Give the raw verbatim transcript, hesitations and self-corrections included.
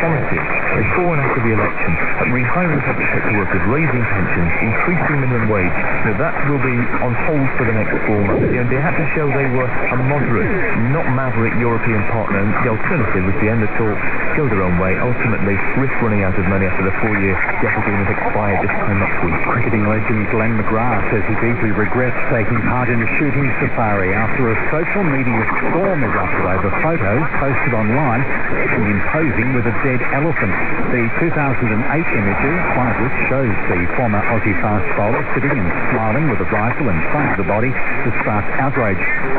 policies before and after the election, rehiring the public sector workers, raising pensions, increasing minimum wage, you know, that will be on hold for the next four months. You know, they had to show they were a moderate, not maverick European partner, and the alternative was to end the talks, go their own way, ultimately risk running out of money after the four-year debt agreement expired this time next week. Cricketing legend Glenn McGrath says he deeply regrets taking part in a shooting safari after a social media storm erupted over photos posted online of him posing with a dead elephant. The two thousand eight images, one of which shows the former Aussie fast bowler sitting and smiling with a rifle in front of the body, has sparked outrage.